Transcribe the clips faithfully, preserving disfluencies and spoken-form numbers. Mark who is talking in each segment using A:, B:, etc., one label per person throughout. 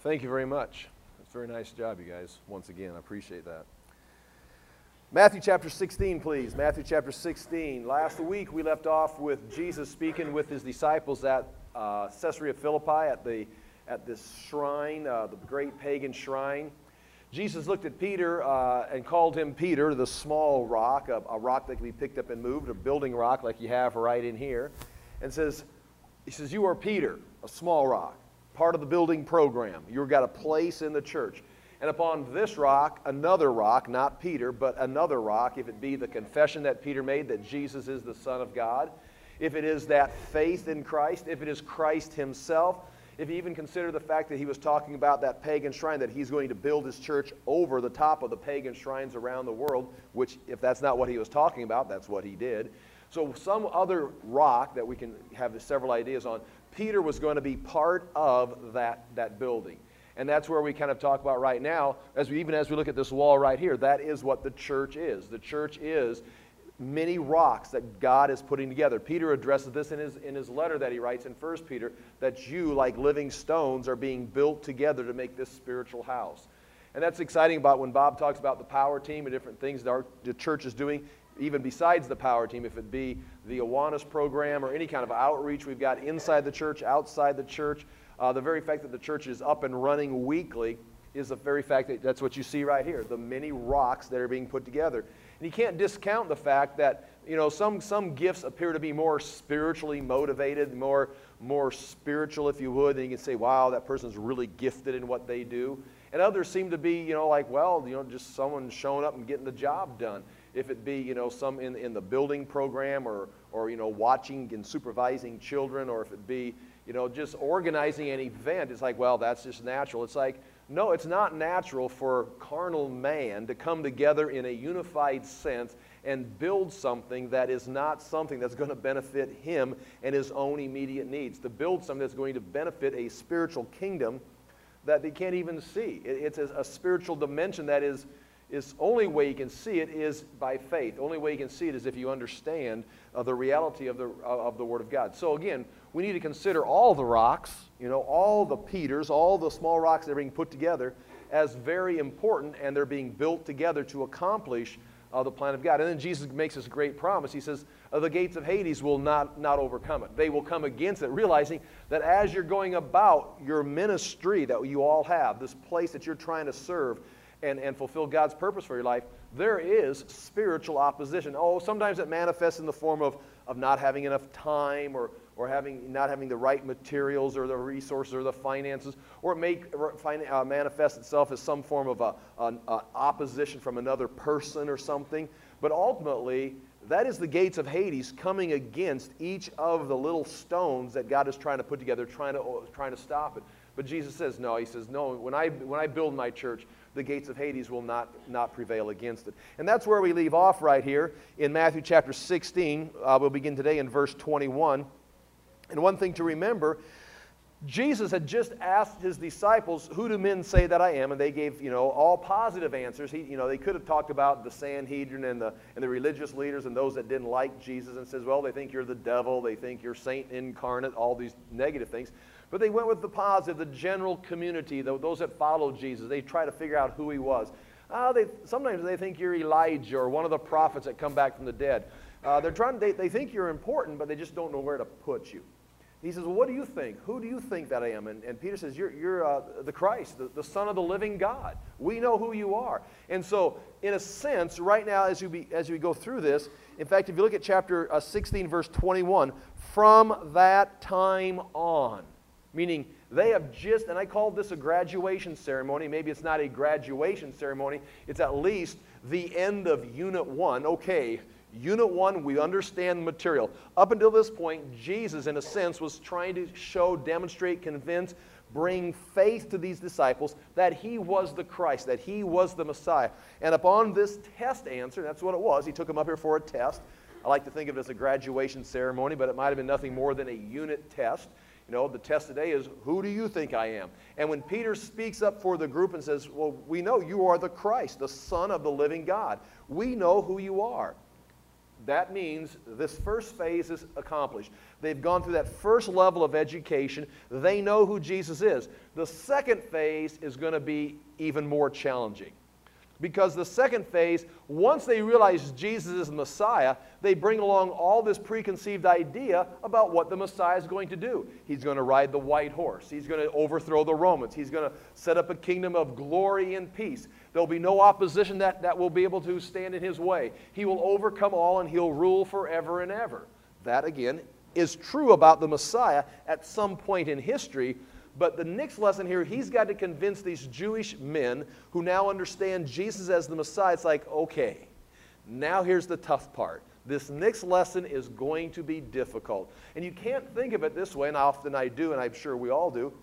A: Thank you very much. That's a very nice job, you guys. Once again, I appreciate that. Matthew chapter sixteen, please. Matthew chapter sixteen. Last week we left off with Jesus speaking with his disciples at uh, Caesarea Philippi at the at this shrine, uh, the great pagan shrine. Jesus looked at Peter uh, and called him Peter, the small rock, a, a rock that can be picked up and moved, a building rock like you have right in here, and says, he says, "You are Peter, a small rock, part of the building program. You've got a place in the church. And upon this rock, another rock, not Peter, but another rock, if it be the confession that Peter made that Jesus is the Son of God, if it is that faith in Christ, if it is Christ himself, if you even consider the fact that he was talking about that pagan shrine, that he's going to build his church over the top of the pagan shrines around the world, which if that's not what he was talking about, that's what he did. So some other rock that we can have several ideas on, Peter was going to be part of that, that building. And that's where we kind of talk about right now, as we, even as we look at this wall right here, that is what the church is. The church is many rocks that God is putting together. Peter addresses this in his, in his letter that he writes in First Peter, that you, like living stones, are being built together to make this spiritual house. And that's exciting about when Bob talks about the power team and different things that our, the church is doing, even besides the power team, if it be the Awanas program or any kind of outreach we've got inside the church, outside the church. Uh, the very fact that the church is up and running weekly is the very fact that that's what you see right here, the many rocks that are being put together. And you can't discount the fact that, you know, some, some gifts appear to be more spiritually motivated, more, more spiritual, if you would, and you can say, wow, that person's really gifted in what they do. And others seem to be, you know, like, well, you know, just someone showing up and getting the job done. If it be, you know, some in, in the building program or, or, you know, watching and supervising children, or if it be, you know, just organizing an event, it's like, well, that's just natural. It's like, no, it's not natural for carnal man to come together in a unified sense and build something that is not something that's going to benefit him and his own immediate needs. To build something that's going to benefit a spiritual kingdom that they can't even see. It's a spiritual dimension that is, is only way you can see it is by faith. The only way you can see it is if you understand uh, the reality of the, of the Word of God. So again, we need to consider all the rocks, you know, all the Peters, all the small rocks that are being put together as very important, and they're being built together to accomplish uh, the plan of God. And then Jesus makes this great promise. He says, uh, the gates of Hades will not, not overcome it. They will come against it, realizing that as you're going about your ministry that you all have, this place that you're trying to serve and, and fulfill God's purpose for your life, there is spiritual opposition. Oh, sometimes it manifests in the form of, of not having enough time, or or having, not having the right materials or the resources or the finances, or it may uh, manifest itself as some form of a, an a opposition from another person or something. But ultimately, that is the gates of Hades coming against each of the little stones that God is trying to put together, trying to, trying to stop it. But Jesus says, no, he says, no, when I, when I build my church, the gates of Hades will not, not prevail against it. And that's where we leave off right here in Matthew chapter sixteen. Uh, we'll begin today in verse twenty-one. And one thing to remember, Jesus had just asked his disciples, who do men say that I am? And they gave, you know, all positive answers. He, you know, they could have talked about the Sanhedrin and the, and the religious leaders and those that didn't like Jesus and says, well, they think you're the devil, they think you're Saint incarnate, all these negative things. But they went with the positive, the general community, those that followed Jesus. They try to figure out who he was. Uh, they, sometimes they think you're Elijah or one of the prophets that come back from the dead. Uh, they're trying, they, they think you're important, but they just don't know where to put you. He says, well, what do you think? Who do you think that I am? And, and Peter says, you're, you're uh, the Christ, the, the Son of the living God. We know who you are. And so, in a sense, right now as, you be, as we go through this, in fact, if you look at chapter uh, sixteen, verse twenty-one, from that time on, meaning they have just, and I called this a graduation ceremony. Maybe it's not a graduation ceremony. It's at least the end of Unit one. Okay, Unit one, we understand the material. Up until this point, Jesus, in a sense, was trying to show, demonstrate, convince, bring faith to these disciples that he was the Christ, that he was the Messiah. And upon this test answer, that's what it was. He took them up here for a test. I like to think of it as a graduation ceremony, but it might have been nothing more than a unit test. You know, the test today is, who do you think I am? And when Peter speaks up for the group and says, well, we know you are the Christ, the Son of the living God. We know who you are. That means this first phase is accomplished. They've gone through that first level of education. They know who Jesus is. The second phase is going to be even more challenging. Because the second phase, once they realize Jesus is the Messiah, they bring along all this preconceived idea about what the Messiah is going to do. He's going to ride the white horse. He's going to overthrow the Romans. He's going to set up a kingdom of glory and peace. There'll be no opposition that, that will be able to stand in his way. He will overcome all and he'll rule forever and ever. That, again, is true about the Messiah at some point in history. But the next lesson here, he's got to convince these Jewish men who now understand Jesus as the Messiah. It's like, okay, now here's the tough part. This next lesson is going to be difficult. And you can't think of it this way, and often I do, and I'm sure we all do,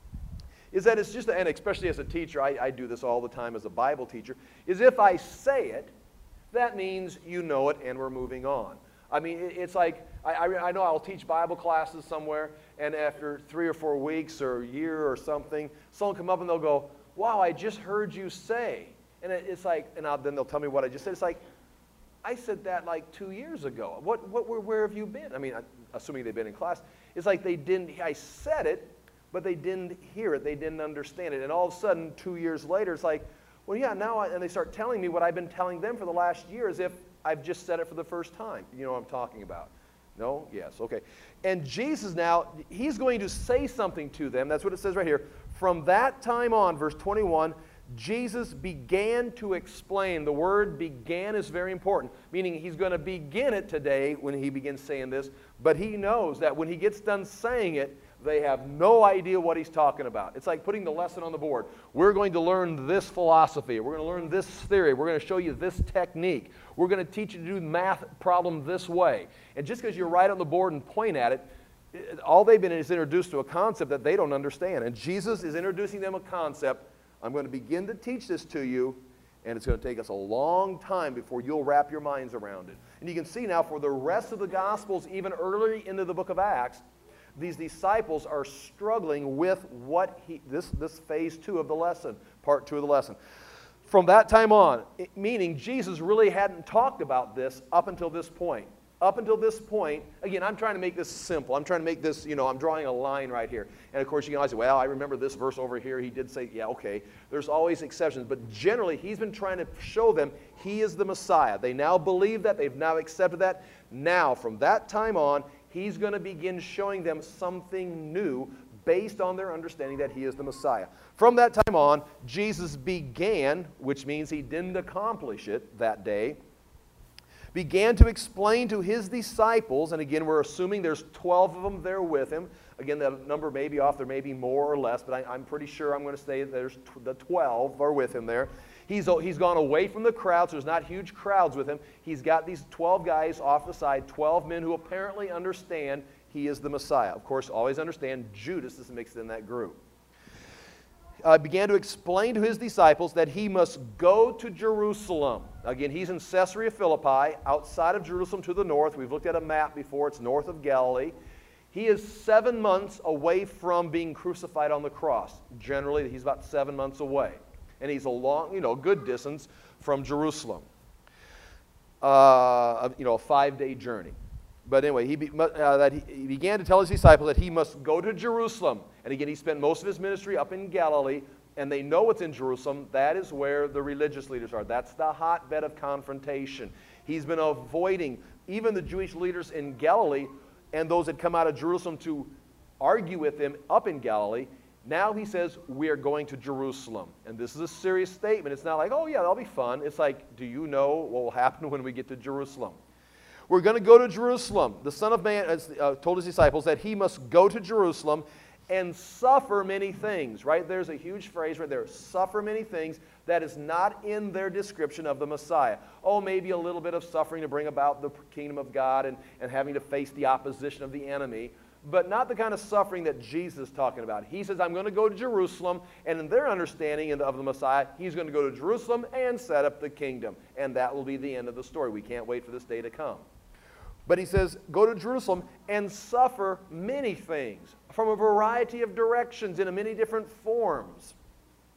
A: is that it's just, and especially as a teacher, I, I do this all the time as a Bible teacher, is if I say it, that means you know it and we're moving on. I mean, it's like, I, I, I know I'll teach Bible classes somewhere, and after three or four weeks or a year or something, someone come up and they'll go, wow, I just heard you say. And it, it's like, and I'll, then they'll tell me what I just said. It's like, I said that like two years ago. What, what, where, where have you been? I mean, assuming they've been in class. It's like they didn't, I said it, but they didn't hear it. They didn't understand it. And all of a sudden, two years later, it's like, well, yeah, now, I, and they start telling me what I've been telling them for the last year as if I've just said it for the first time. You know what I'm talking about. No? Yes. Okay. And Jesus now, he's going to say something to them. That's what it says right here. From that time on, verse twenty-one, Jesus began to explain. The word began is very important, meaning he's going to begin it today when he begins saying this, but he knows that when he gets done saying it, they have no idea what he's talking about. It's like putting the lesson on the board. We're going to learn this philosophy. We're going to learn this theory. We're going to show you this technique. We're going to teach you to do the math problem this way. And just because you write on the board and point at it, all they've been is introduced to a concept that they don't understand. And Jesus is introducing them a concept. I'm going to begin to teach this to you, and it's going to take us a long time before you'll wrap your minds around it. And you can see now for the rest of the Gospels, even early into the book of Acts, these disciples are struggling with what he, this, this phase two of the lesson, part two of the lesson. From that time on, it, meaning Jesus really hadn't talked about this up until this point. Up until this point, again, I'm trying to make this simple. I'm trying to make this, you know, I'm drawing a line right here. And of course, you can always say, well, I remember this verse over here. He did say, yeah, okay. There's always exceptions. But generally, he's been trying to show them he is the Messiah. They now believe that. They've now accepted that. Now, from that time on, he's going to begin showing them something new based on their understanding that he is the Messiah. From that time on, Jesus began, which means he didn't accomplish it that day, began to explain to his disciples, and again, we're assuming there's twelve of them there with him. Again, that number may be off, there may be more or less, but I, I'm pretty sure I'm going to say there's t- the twelve are with him there. He's, he's gone away from the crowds. There's not huge crowds with him. He's got these twelve guys off the side, twelve men who apparently understand he is the Messiah. Of course, always understand Judas is mixed in that group. Uh, began to explain to his disciples that he must go to Jerusalem. Again, he's in Caesarea Philippi, outside of Jerusalem to the north. We've looked at a map before. It's north of Galilee. He is seven months away from being crucified on the cross. Generally, he's about seven months away. And he's a long, you know, good distance from Jerusalem. Uh, you know, a five-day journey. But anyway, he, be, uh, that he, he began to tell his disciples that he must go to Jerusalem. And again, he spent most of his ministry up in Galilee, and they know it's in Jerusalem. That is where the religious leaders are. That's the hotbed of confrontation. He's been avoiding even the Jewish leaders in Galilee and those that come out of Jerusalem to argue with him up in Galilee. Now he says, we are going to Jerusalem. And this is a serious statement. It's not like, oh yeah, that'll be fun. It's like, do you know what will happen when we get to Jerusalem? We're going to go to Jerusalem. The Son of Man uh, told his disciples that he must go to Jerusalem and suffer many things, right? There's a huge phrase right there, suffer many things, that is not in their description of the Messiah. Oh, maybe a little bit of suffering to bring about the kingdom of God and, and having to face the opposition of the enemy, but not the kind of suffering that Jesus is talking about. He says, I'm going to go to Jerusalem, and in their understanding of the Messiah, he's going to go to Jerusalem and set up the kingdom, and that will be the end of the story. We can't wait for this day to come. But he says, go to Jerusalem and suffer many things from a variety of directions in many different forms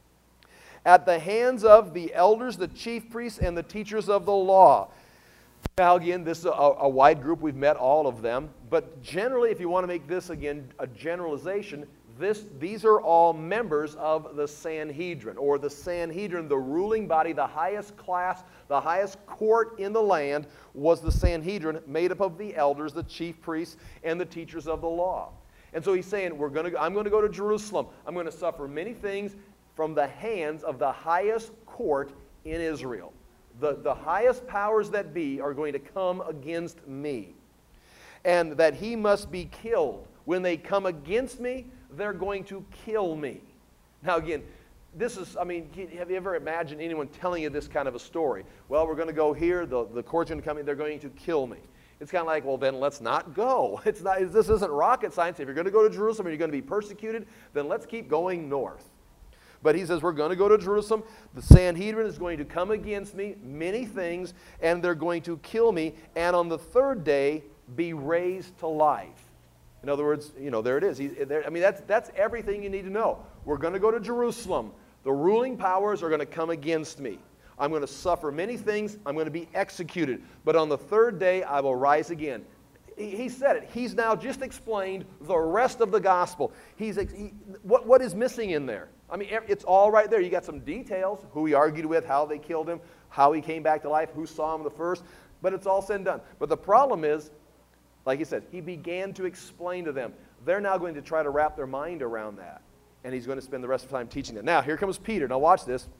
A: at the hands of the elders, the chief priests, and the teachers of the law. Now, again, this is a, a wide group. We've met all of them. But generally, if you want to make this, again, a generalization, this, these are all members of the Sanhedrin, or the Sanhedrin, the ruling body, the highest class, the highest court in the land was the Sanhedrin, made up of the elders, the chief priests, and the teachers of the law. And so he's saying, We're going to, I'm going to go to Jerusalem. I'm going to suffer many things from the hands of the highest court in Israel. The, the highest powers that be are going to come against me. And that he must be killed. When they come against me, they're going to kill me. Now again, this is, I mean, have you ever imagined anyone telling you this kind of a story? Well, we're going to go here, the, the court's going to come in, they're going to kill me. It's kind of like, well, then let's not go. It's not, this isn't rocket science. If you're going to go to Jerusalem and you're going to be persecuted, then let's keep going north. But he says, we're going to go to Jerusalem. The Sanhedrin is going to come against me, many things, and they're going to kill me, and on the third day be raised to life. In other words, you know, there it is. He, there, I mean, that's, that's everything you need to know. We're going to go to Jerusalem. The ruling powers are going to come against me. I'm going to suffer many things. I'm going to be executed. But on the third day, I will rise again. He, he said it. He's now just explained the rest of the gospel. He's, he, what, what is missing in there? I mean, it's all right there. You got some details, who he argued with, how they killed him, how he came back to life, who saw him the first. But it's all said and done. But the problem is, like he said, he began to explain to them. They're now going to try to wrap their mind around that. And he's going to spend the rest of the time teaching them. Now, here comes Peter. Now, watch this.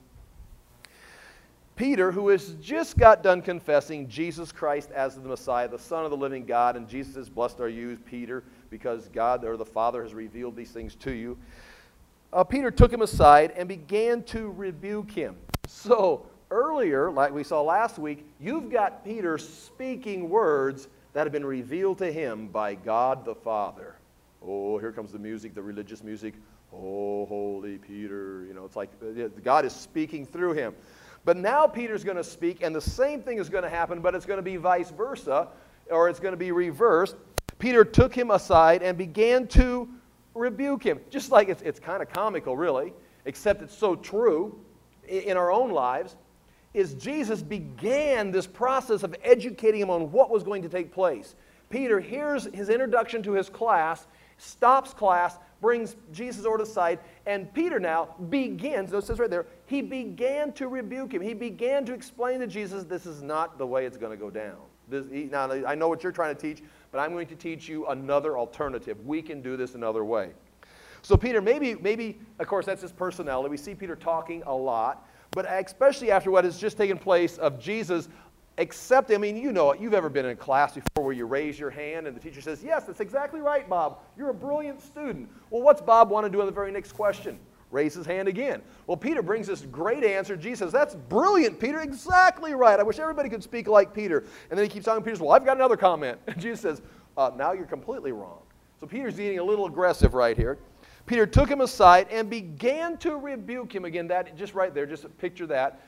A: Peter, who has just got done confessing Jesus Christ as the Messiah, the Son of the living God, and Jesus says, blessed are you, Peter, because God or the Father has revealed these things to you. Uh, Peter took him aside and began to rebuke him. So, earlier, like we saw last week, you've got Peter speaking words that have been revealed to him by God the Father. Oh, here comes the music, the religious music. Oh, holy Peter. You know, it's like God is speaking through him. But now Peter's going to speak, and the same thing is going to happen, but it's going to be vice versa, or it's going to be reversed. Peter took him aside and began to rebuke him. Just like it's, it's kind of comical, really, except it's so true in our own lives. Is Jesus began this process of educating him on what was going to take place. Peter hears his introduction to his class, stops class, brings Jesus over to the side, and Peter now begins, it says right there, he began to rebuke him. He began to explain to Jesus, this is not the way it's going to go down. This, he, now, I know what you're trying to teach, but I'm going to teach you another alternative. We can do this another way. So Peter, maybe, maybe, of course, that's his personality. We see Peter talking a lot. But especially after what has just taken place of Jesus accepting, I mean, you know it. You've ever been in a class before where you raise your hand and the teacher says, yes, that's exactly right, Bob. You're a brilliant student. Well, what's Bob want to do on the very next question? Raise his hand again. Well, Peter brings this great answer. Jesus says, that's brilliant, Peter. Exactly right. I wish everybody could speak like Peter. And then he keeps talking. Peter says, well, I've got another comment. And Jesus says, uh, now you're completely wrong. So Peter's getting a little aggressive right here. Peter took him aside and began to rebuke him. Again, that just right there, just picture that.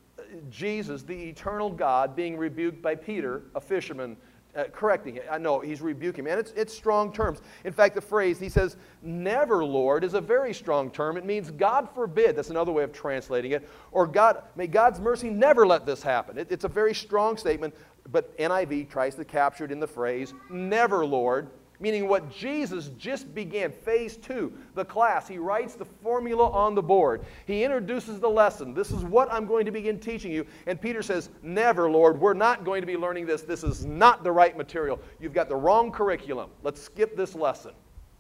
A: Jesus, the eternal God, being rebuked by Peter, a fisherman, uh, correcting him. I know, he's rebuking him. And it's, it's strong terms. In fact, the phrase, he says, never, Lord, is a very strong term. It means God forbid. That's another way of translating it. Or God, may God's mercy never let this happen. It, it's a very strong statement, but N I V tries to capture it in the phrase, never, Lord. Meaning what Jesus just began, phase two, the class. He writes the formula on the board. He introduces the lesson. This is what I'm going to begin teaching you. And Peter says, never, Lord, we're not going to be learning this. This is not the right material. You've got the wrong curriculum. Let's skip this lesson.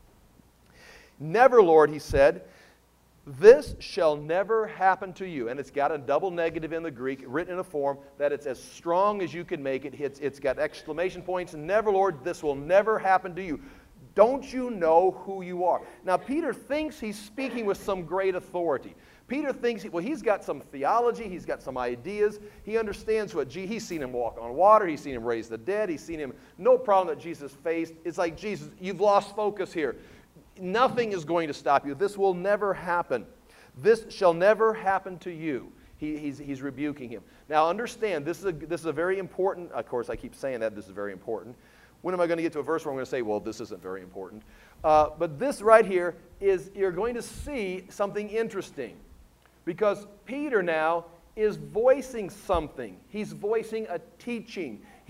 A: Never, Lord, he said, this shall never happen to you. And it's got a double negative in the Greek, written in a form that it's as strong as you can make it. It's, it's got exclamation points. Never, Lord, this will never happen to you. Don't you know who you are? Now, Peter thinks he's speaking with some great authority. Peter thinks, well, he's got some theology. He's got some ideas. He understands what, gee, he's seen him walk on water. He's seen him raise the dead. He's seen him, no problem that Jesus faced. It's like, Jesus, you've lost focus here. Nothing is going to stop you. This will never happen. This shall never happen to you. He, he's, he's rebuking him. Now understand, this is, a, this is a very important, of course I keep saying that, this is very important. When am I going to get to a verse where I'm going to say, well, this isn't very important? Uh, but this right here is, you're going to see something interesting. Because Peter now is voicing something. He's voicing a teaching. He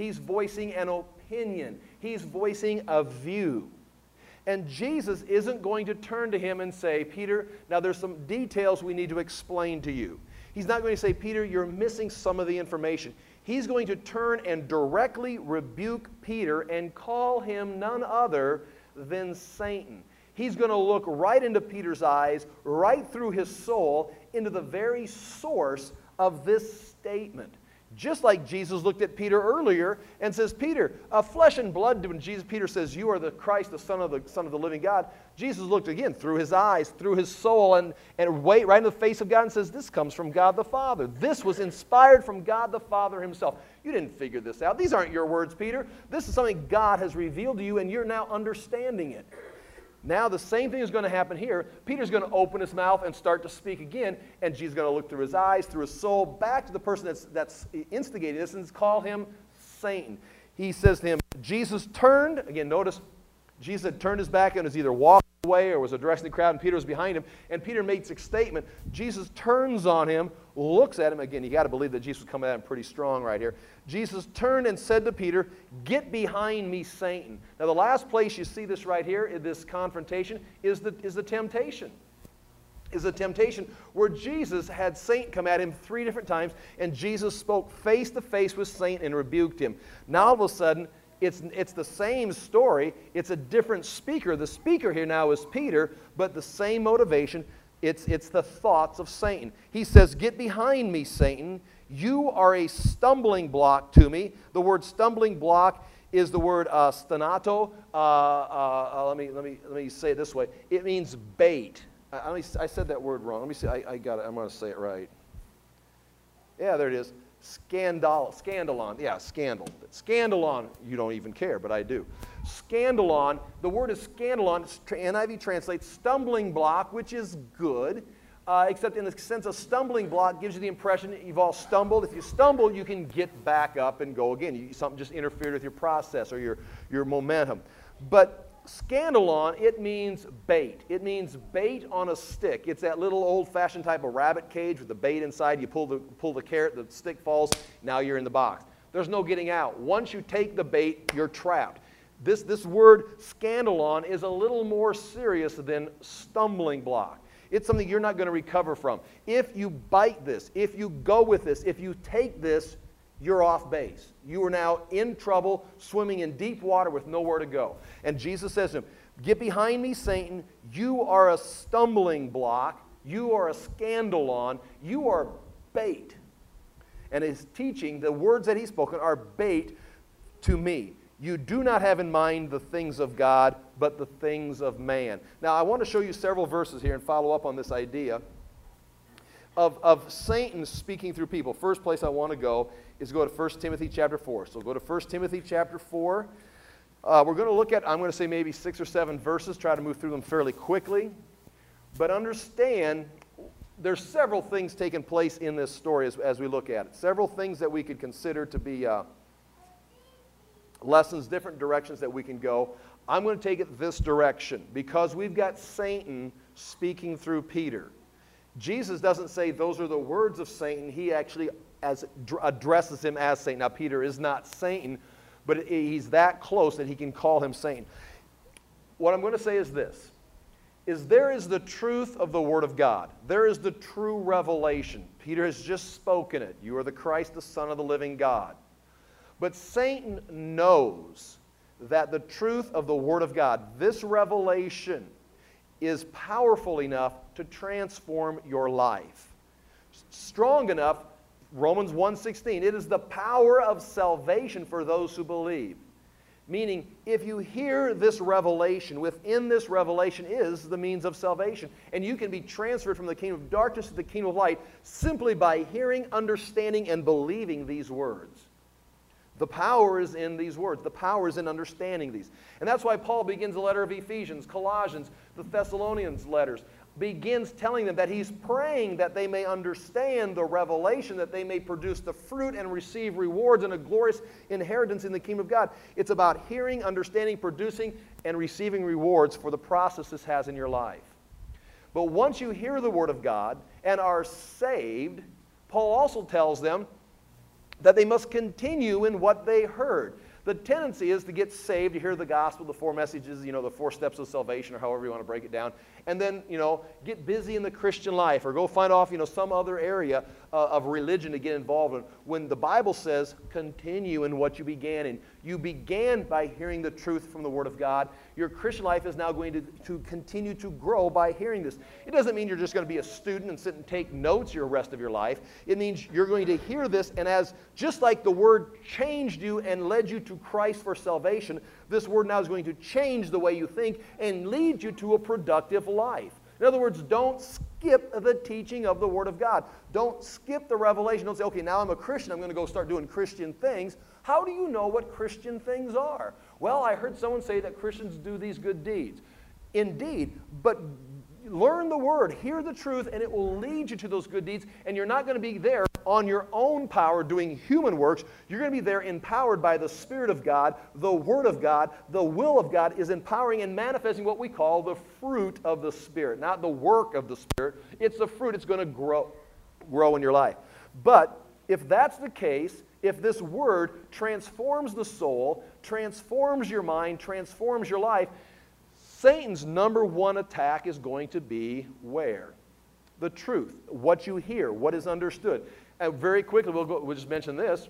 A: He's voicing an opinion. He's voicing a view. And Jesus isn't going to turn to him and say, Peter, now there's some details we need to explain to you. He's not going to say, Peter, you're missing some of the information. He's going to turn and directly rebuke Peter and call him none other than Satan. He's going to look right into Peter's eyes, right through his soul, into the very source of this statement. Just like Jesus looked at Peter earlier and says, Peter, uh, flesh and blood, when Jesus, Peter says, you are the Christ, the Son of the Son of the living God, Jesus looked again through his eyes, through his soul, and, and wait right in the face of God and says, this comes from God the Father. This was inspired from God the Father himself. You didn't figure this out. These aren't your words, Peter. This is something God has revealed to you, and you're now understanding it. Now the same thing is going to happen here. Peter's going to open his mouth and start to speak again, and Jesus is going to look through his eyes, through his soul, back to the person that's, that's instigating this, and call him Satan. He says to him, Jesus turned, again notice, Jesus had turned his back and was either walking away or was addressing the crowd, and Peter was behind him, and Peter makes a statement. Jesus turns on him, looks at him, again, you got to believe that Jesus was coming at him pretty strong right here. Jesus turned and said to Peter, get behind me, Satan. Now the last place you see this right here, in this confrontation, is the, is the temptation. Is the temptation where Jesus had Satan come at him three different times, and Jesus spoke face to face with Satan and rebuked him. Now all of a sudden, It's, it's the same story. It's a different speaker. The speaker here now is Peter, but the same motivation. It's, it's the thoughts of Satan. He says, get behind me, Satan. You are a stumbling block to me. The word stumbling block is the word uh, stanato. Uh, uh, uh, let, me, let, me, let me say it this way. It means bait. I, I said that word wrong. Let me see. I, I got it. I'm going to say it right. Yeah, there it is. Scandal, scandalon, yeah, scandal. Scandalon, you don't even care, but I do. Scandalon, the word is scandalon, N I V translates stumbling block, which is good, uh, except in the sense of stumbling block gives you the impression that you've all stumbled. If you stumble, you can get back up and go again. You, something just interfered with your process or your, your momentum. But scandalon, it means bait. It means bait on a stick. It's that little old-fashioned type of rabbit cage with the bait inside. You pull the, pull the carrot, the stick falls, now you're in the box. There's no getting out. Once you take the bait, you're trapped. This, this word scandalon is a little more serious than stumbling block. It's something you're not going to recover from. If you bite this, if you go with this, if you take this, you're off base. You are now in trouble, swimming in deep water with nowhere to go. And Jesus says to him, get behind me, Satan. You are a stumbling block. You are a scandalon. You are bait. And his teaching, the words that he's spoken, are bait to me. You do not have in mind the things of God, but the things of man. Now, I want to show you several verses here and follow up on this idea of, of Satan speaking through people. First place I want to go is go to First Timothy chapter four. So go to First Timothy chapter four. Uh, we're going to look at, I'm going to say maybe six or seven verses, try to move through them fairly quickly. But understand, there's several things taking place in this story as, as we look at it. Several things that we could consider to be uh, lessons, different directions that we can go. I'm going to take it this direction because we've got Satan speaking through Peter. Jesus doesn't say those are the words of Satan. He actually as, addresses him as Satan. Now, Peter is not Satan, but he's that close that he can call him Satan. What I'm going to say is this, is there is the truth of the Word of God. There is the true revelation. Peter has just spoken it. You are the Christ, the Son of the living God. But Satan knows that the truth of the Word of God, this revelation, is powerful enough to transform your life. Strong enough, Romans one sixteen, it is the power of salvation for those who believe. Meaning, if you hear this revelation, within this revelation is the means of salvation. And you can be transferred from the kingdom of darkness to the kingdom of light simply by hearing, understanding, and believing these words. The power is in these words. The power is in understanding these. And that's why Paul begins the letter of Ephesians, Colossians, the Thessalonians letters, begins telling them that he's praying that they may understand the revelation, that they may produce the fruit and receive rewards and a glorious inheritance in the kingdom of God. It's about hearing, understanding, producing, and receiving rewards for the process this has in your life. But once you hear the Word of God and are saved, Paul also tells them that they must continue in what they heard. The tendency is to get saved, to hear the gospel, the four messages, you know, the four steps of salvation, or however you want to break it down, and then, you know, get busy in the Christian life, or go find off, you know, some other area uh, of religion to get involved in. When the Bible says, continue in what you began in. You began by hearing the truth from the Word of God. Your Christian life is now going to, to continue to grow by hearing this. It doesn't mean you're just going to be a student and sit and take notes your rest of your life. It means you're going to hear this, and as just like the Word changed you and led you to Christ for salvation, this Word now is going to change the way you think and lead you to a productive life. In other words, don't skip the teaching of the Word of God. Don't skip the revelation. Don't say, okay, now I'm a Christian, I'm going to go start doing Christian things. How do you know what Christian things are? Well, I heard someone say that Christians do these good deeds. Indeed, but learn the Word, hear the truth, and it will lead you to those good deeds, and you're not going to be there on your own power doing human works. You're going to be there empowered by the Spirit of God. The Word of God, the will of God is empowering and manifesting what we call the fruit of the Spirit. Not the work of the Spirit. It's the fruit. It's going to grow, grow in your life. But if that's the case, if this Word transforms the soul, transforms your mind, transforms your life, Satan's number one attack is going to be where? The truth, what you hear, what is understood. And very quickly, we'll, go, we'll just mention this.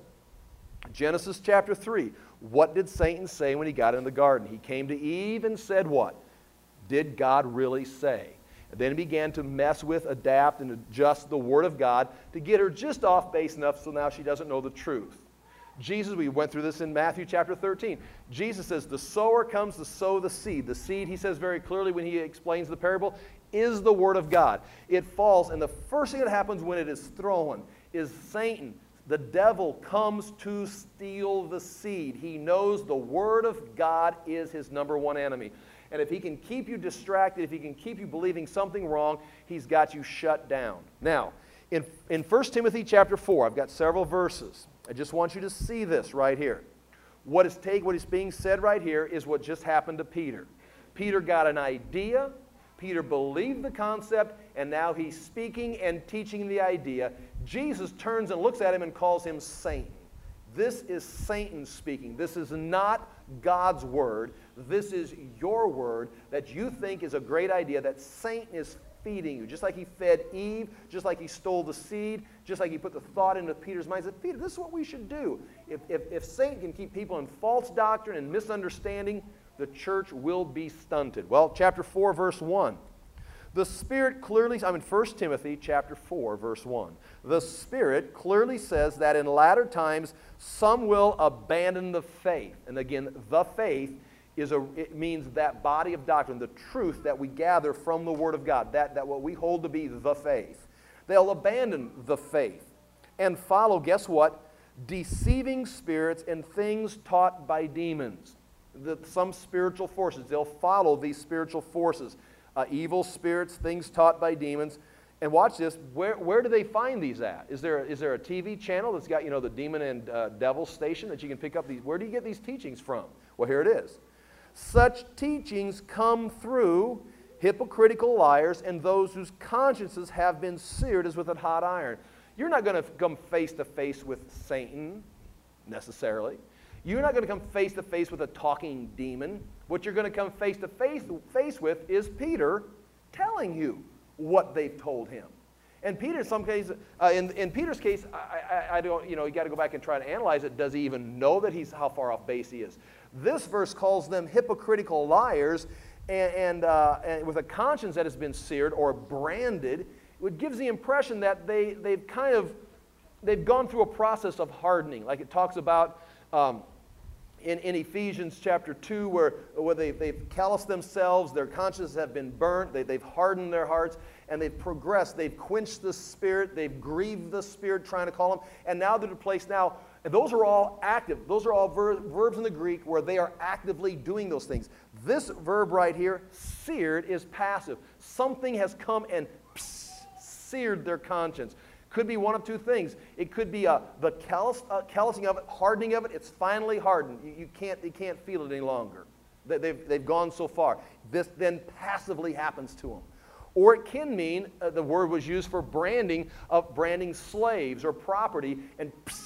A: Genesis chapter three. What did Satan say when he got in the garden? He came to Eve and said what? Did God really say? And then he began to mess with, adapt, and adjust the Word of God to get her just off base enough so now she doesn't know the truth. Jesus, we went through this in Matthew chapter thirteen. Jesus says, the sower comes to sow the seed. The seed, he says very clearly when he explains the parable, is the Word of God. It falls, and the first thing that happens when it is thrown is Satan. The devil comes to steal the seed. He knows the Word of God is his number one enemy. And if he can keep you distracted, if he can keep you believing something wrong, he's got you shut down. Now, in, in First Timothy chapter four, I've got several verses. I just want you to see this right here. What is, take, what is being said right here is what just happened to Peter. Peter got an idea. Peter believed the concept, and now he's speaking and teaching the idea. Jesus turns and looks at him and calls him Satan. This is Satan speaking. This is not God's word. This is your word that you think is a great idea that Satan is feeding you. Just like he fed Eve, just like he stole the seed, just like he put the thought into Peter's mind. He said, Peter, this is what we should do. If, if, if Satan can keep people in false doctrine and misunderstanding, the church will be stunted. Well, chapter four, verse one. The Spirit clearly, I'm in First Timothy chapter four, verse one. The Spirit clearly says that in latter times some will abandon the faith. And again, the faith is a, it means that body of doctrine, the truth that we gather from the Word of God, that, that what we hold to be the faith. They'll abandon the faith and follow, guess what? Deceiving spirits and things taught by demons. The, some spiritual forces, they'll follow these spiritual forces. Uh, evil spirits, things taught by demons. And watch this, where, where do they find these at? Is there, is there a T V channel that's got, you know, the demon and uh, devil station that you can pick up these? Where do you get these teachings from? Well, here it is. Such teachings come through hypocritical liars and those whose consciences have been seared as with a hot iron. You're not going to come face to face with Satan, necessarily. You're not going to come face to face with a talking demon. What you're going to come face to face, face with is Peter telling you what they've told him. And Peter, in some cases, uh, in, in Peter's case, I, I, I don't, you know, you got to go back and try to analyze it. Does he even know that he's how far off base he is? This verse calls them hypocritical liars, and, and, uh, and with a conscience that has been seared or branded, it gives the impression that they they've kind of they've gone through a process of hardening, like it talks about. Um, In, in Ephesians chapter two, where, where they, they've calloused themselves, their consciences have been burnt, they, they've hardened their hearts, and they've progressed. They've quenched the Spirit, they've grieved the Spirit, trying to call them, and now they're at a place now, and those are all active. Those are all ver verbs in the Greek where they are actively doing those things. This verb right here, seared, is passive. Something has come and pss, seared their conscience. Could be one of two things. It could be uh, the callous, uh, callousing of it, hardening of it. It's finally hardened. You, you, can't, you can't feel it any longer. They, they've, they've gone so far. This then passively happens to them. Or it can mean, uh, the word was used for branding, of branding slaves or property, and pss,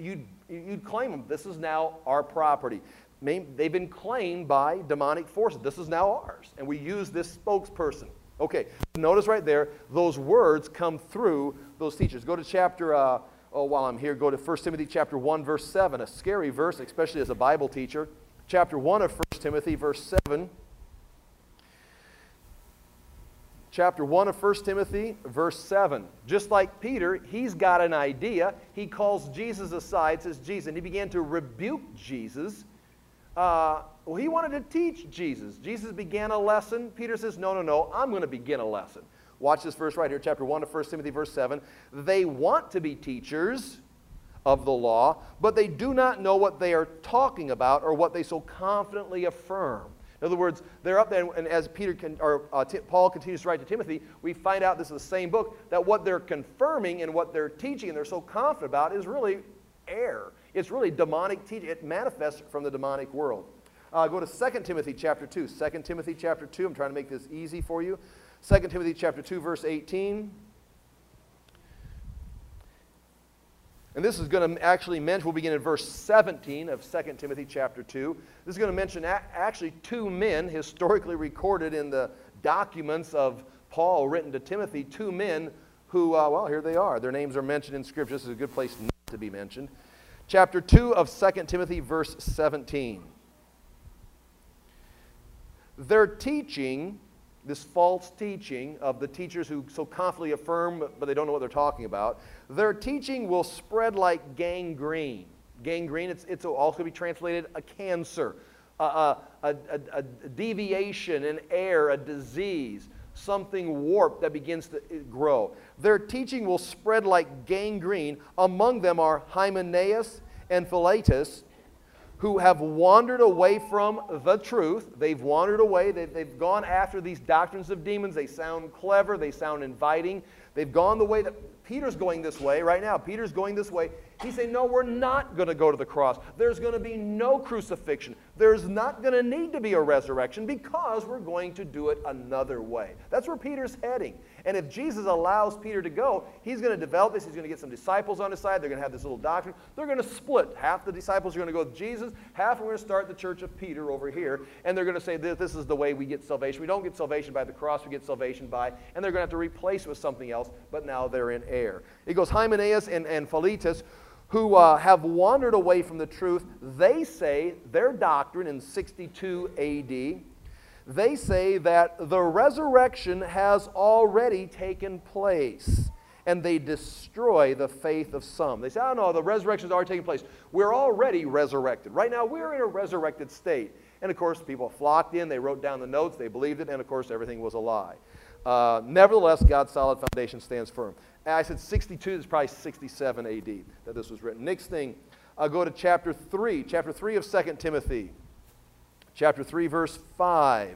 A: you'd, you'd claim them. This is now our property. They've been claimed by demonic forces. This is now ours. And we use this spokesperson. Okay, notice right there, those words come through those teachers. Go to chapter, uh, oh, while I'm here, go to First Timothy chapter one, verse seven, a scary verse, especially as a Bible teacher. Chapter one of First Timothy, verse seven. Chapter one of First Timothy, verse seven. Just like Peter, he's got an idea. He calls Jesus aside, says, Jesus, and he began to rebuke Jesus. Uh, well, he wanted to teach Jesus. Jesus began a lesson. Peter says, no, no, no, I'm going to begin a lesson. Watch this verse right here, chapter one of First Timothy, verse seven. They want to be teachers of the law, but they do not know what they are talking about or what they so confidently affirm. In other words, they're up there, and as Peter can, or uh, T- Paul continues to write to Timothy, we find out this is the same book, that what they're confirming and what they're teaching and they're so confident about is really error. It's really demonic teaching. It manifests from the demonic world. Uh, go to Second Timothy chapter two. Second Timothy chapter two. I'm trying to make this easy for you. Second Timothy chapter two, verse eighteen. And this is going to actually mention, we'll begin in verse seventeen of Second Timothy chapter two. This is going to mention a- actually two men historically recorded in the documents of Paul written to Timothy. Two men who, uh, well, here they are. Their names are mentioned in Scripture. This is a good place not to be mentioned. Chapter two of Second Timothy, verse seventeen. Their teaching, this false teaching of the teachers who so confidently affirm, but they don't know what they're talking about, their teaching will spread like gangrene. Gangrene, it's, it's also be translated a cancer, a, a, a, a deviation, an error, a disease, something warped that begins to grow. Their teaching will spread like gangrene. Among them are Hymenaeus and Philetus, who have wandered away from the truth. They've wandered away. They've, they've gone after these doctrines of demons. They sound clever. They sound inviting. They've gone the way that Peter's going this way right now. Peter's going this way. He's saying, no, we're not going to go to the cross. There's going to be no crucifixion. There's not going to need to be a resurrection because we're going to do it another way. That's where Peter's heading. And if Jesus allows Peter to go, he's going to develop this. He's going to get some disciples on his side. They're going to have this little doctrine. They're going to split. Half the disciples are going to go with Jesus. Half are going to start the church of Peter over here. And they're going to say, this, this is the way we get salvation. We don't get salvation by the cross. We get salvation by, and they're going to have to replace it with something else. But now they're in error. It goes Hymenaeus and, and Philetus, who uh, have wandered away from the truth. They say, their doctrine in sixty-two A D, they say that the resurrection has already taken place, and they destroy the faith of some. They say, oh no, the resurrection has already taken place. We're already resurrected. Right now, we're in a resurrected state. And of course, people flocked in, they wrote down the notes, they believed it, and of course, everything was a lie. Uh, nevertheless, God's solid foundation stands firm. And I said sixty-two, it's probably sixty-seven A D that this was written. Next thing, I'll go to chapter three. Chapter three of Second Timothy. Chapter three, verse five.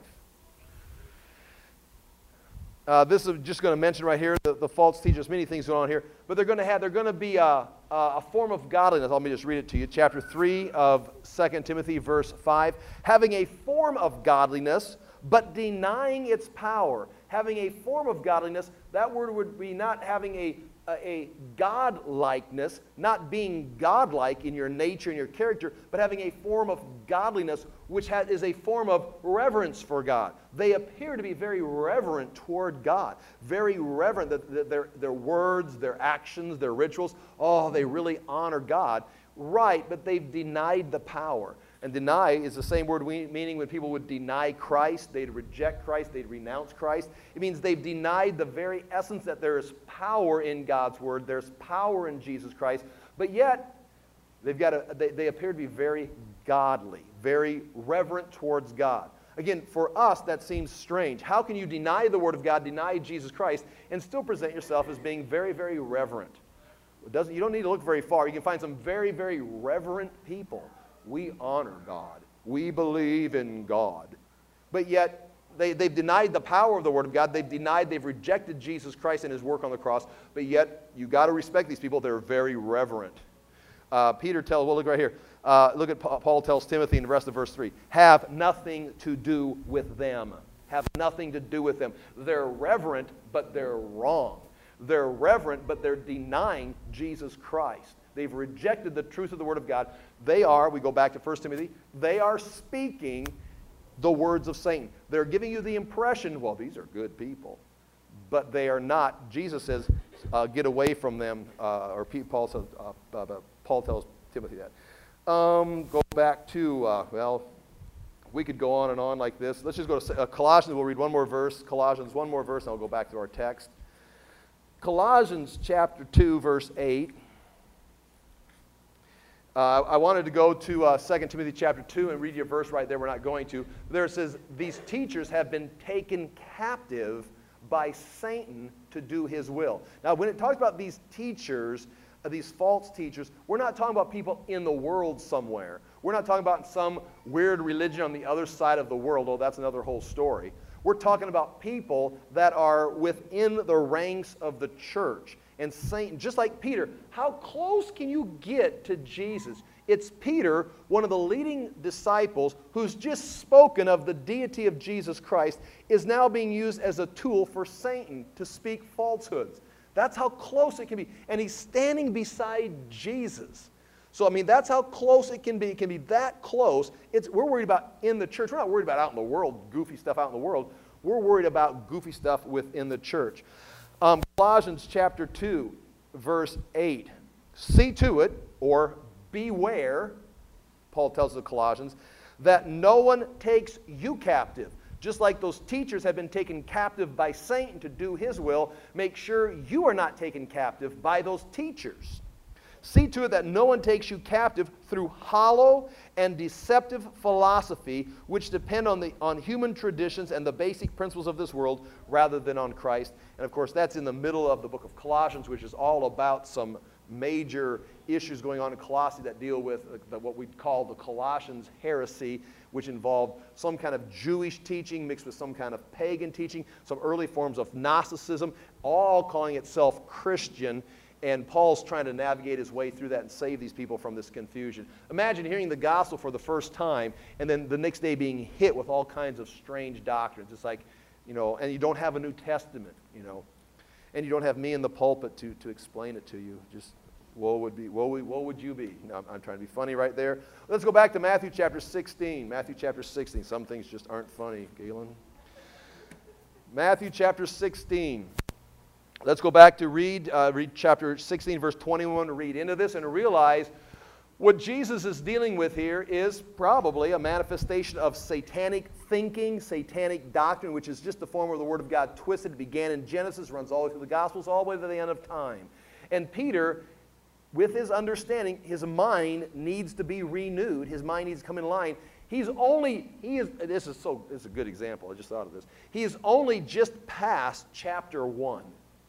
A: Uh, this is just going to mention right here the, the false teachers, many things going on here. But they're going to have, they're going to be a, a form of godliness. Let me just read it to you. Chapter three of Second Timothy, verse five. Having a form of godliness, but denying its power. Having a form of godliness, that word would be not having a, a, a God-likeness, not being godlike in your nature and your character, but having a form of godliness, which has, is a form of reverence for God. They appear to be very reverent toward God, very reverent, that the, their, their words, their actions, their rituals, oh, they really honor God. Right, but they've denied the power. And deny is the same word we, meaning when people would deny Christ, they'd reject Christ, they'd renounce Christ. It means they've denied the very essence that there is power in God's word, there's power in Jesus Christ, but yet they've got a, they, they appear to be very godly, very reverent towards God. Again, for us, that seems strange. How can you deny the word of God, deny Jesus Christ, and still present yourself as being very, very reverent? It doesn't, you don't need to look very far. You can find some very, very reverent people. We honor God. We believe in God. But yet, they, they've denied the power of the Word of God. They've denied, they've rejected Jesus Christ and His work on the cross. But yet, you got to respect these people. They're very reverent. Uh, Peter tells, well, look right here. Uh, look at Paul tells Timothy in the rest of verse three. Have nothing to do with them. Have nothing to do with them. They're reverent, but they're wrong. They're reverent, but they're denying Jesus Christ. They've rejected the truth of the Word of God. They are, we go back to First Timothy, they are speaking the words of Satan. They're giving you the impression, well, these are good people. But they are not. Jesus says, uh, get away from them, uh, or Paul, says, uh, uh, Paul tells Timothy that. Um, go back to, uh, well, we could go on and on like this. Let's just go to uh, Colossians. We'll read one more verse. Colossians, one more verse, and I'll go back to our text. Colossians chapter two, verse eight. Uh, I wanted to go to uh, Second Timothy chapter two and read your verse right there. We're not going to. There it says, these teachers have been taken captive by Satan to do his will. Now, when it talks about these teachers, uh, these false teachers, we're not talking about people in the world somewhere. We're not talking about some weird religion on the other side of the world. Oh, that's another whole story. We're talking about people that are within the ranks of the church. And Satan, just like Peter, how close can you get to Jesus? It's Peter, one of the leading disciples, who's just spoken of the deity of Jesus Christ, is now being used as a tool for Satan to speak falsehoods. That's how close it can be. And he's standing beside Jesus. So, I mean, that's how close it can be. It can be that close. It's, we're worried about in the church. We're not worried about out in the world, goofy stuff out in the world. We're worried about goofy stuff within the church. Um, Colossians chapter two, verse eight. See to it, or beware, Paul tells the Colossians, that no one takes you captive. Just like those teachers have been taken captive by Satan to do his will, make sure you are not taken captive by those teachers. See to it that no one takes you captive through hollow and deceptive philosophy, which depend on, the, on human traditions and the basic principles of this world rather than on Christ. And of course, that's in the middle of the book of Colossians, which is all about some major issues going on in Colossae that deal with uh, what we call the Colossians heresy, which involved some kind of Jewish teaching mixed with some kind of pagan teaching, some early forms of Gnosticism, all calling itself Christian. And Paul's trying to navigate his way through that and save these people from this confusion. Imagine hearing the gospel for the first time and then the next day being hit with all kinds of strange doctrines. It's like, you know, and you don't have a New Testament, you know, and you don't have me in the pulpit to, to explain it to you. Just woe would be, woe, woe would you be? No, I'm, I'm trying to be funny right there. Let's go back to Matthew chapter sixteen. Matthew chapter sixteen. Some things just aren't funny, Galen. Matthew chapter sixteen. Let's go back to read, uh, read chapter sixteen, verse twenty-one, to read into this and to realize what Jesus is dealing with here is probably a manifestation of satanic thinking, satanic doctrine, which is just the form of the Word of God twisted. It began in Genesis, runs all the way through the Gospels, all the way to the end of time. And Peter, with his understanding, his mind needs to be renewed. His mind needs to come in line. He's only, he is, this is so, this is a good example. I just thought of this. He is only just past chapter one.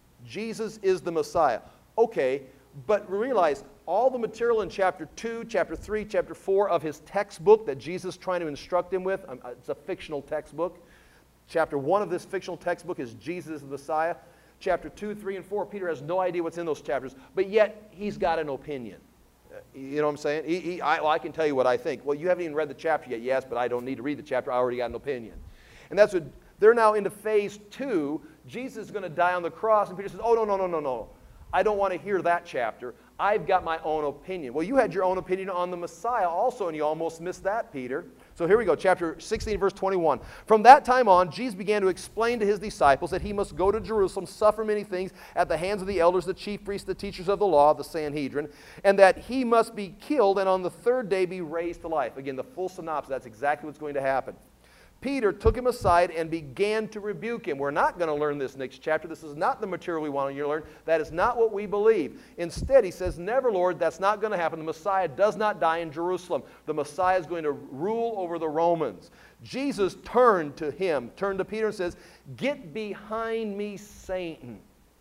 A: Jesus is the Messiah. Okay, but realize all the material in chapter two, chapter three, chapter four of his textbook that Jesus is trying to instruct him with, um, it's a fictional textbook. Chapter one of this fictional textbook is Jesus is the Messiah. Chapter two, three, and four, Peter has no idea what's in those chapters, but yet he's got an opinion. Uh, you know what I'm saying? He, he, I, well, I can tell you what I think. Well, you haven't even read the chapter yet. Yes, but I don't need to read the chapter. I already got an opinion. And that's what, they're now into phase two. Jesus is going to die on the cross, and Peter says, oh, no, no, no, no, no. I don't want to hear that chapter. I've got my own opinion. Well, you had your own opinion on the Messiah also, and you almost missed that, Peter. So here we go, chapter sixteen, verse twenty-one. From that time on, Jesus began to explain to his disciples that he must go to Jerusalem, suffer many things at the hands of the elders, the chief priests, the teachers of the law, the Sanhedrin, and that he must be killed and on the third day be raised to life. Again, the full synopsis, that's exactly what's going to happen. Peter took him aside and began to rebuke him. We're not going to learn this next chapter. This is not the material we want you to learn. That is not what we believe. Instead, he says, never, Lord, that's not going to happen. The Messiah does not die in Jerusalem. The Messiah is going to rule over the Romans. Jesus turned to him, turned to Peter and says, get behind me, Satan.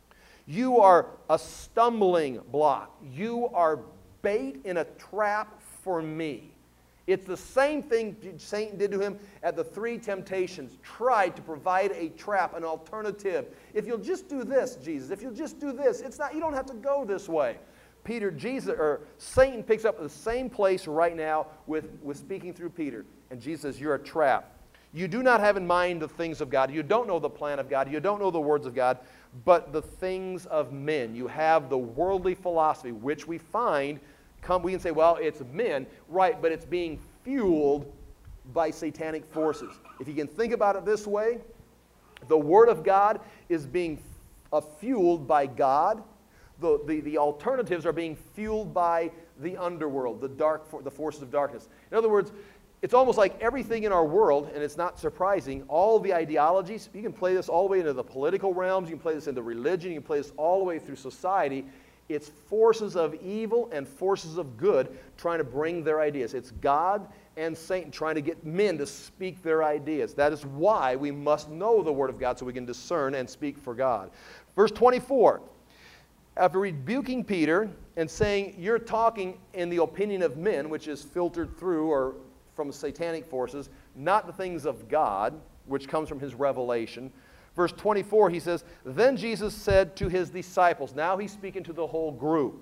A: You are a stumbling block. You are bait in a trap for me. It's the same thing Satan did to him at the three temptations. Tried to provide a trap, an alternative. If you'll just do this, Jesus, if you'll just do this, it's not, you don't have to go this way. Peter, Jesus, or Satan picks up the same place right now with, with speaking through Peter. And Jesus says, you're a trap. You do not have in mind the things of God. You don't know the plan of God. You don't know the words of God. but the things of men. You have the worldly philosophy, which we find, come, we can say, well, it's men, right, but it's being fueled by satanic forces. If you can think about it this way, the Word of God is being uh, fueled by God. The, the, the alternatives are being fueled by the underworld, the dark, for, the forces of darkness. In other words, it's almost like everything in our world, and it's not surprising, all the ideologies, you can play this all the way into the political realms, you can play this into religion, you can play this all the way through society. It's forces of evil and forces of good trying to bring their ideas. It's God and Satan trying to get men to speak their ideas. That is why we must know the Word of God so we can discern and speak for God. Verse twenty-four, after rebuking Peter and saying, you're talking in the opinion of men, which is filtered through or from satanic forces, not the things of God, which comes from his revelation. Verse twenty-four, he says, then Jesus said to his disciples, now he's speaking to the whole group,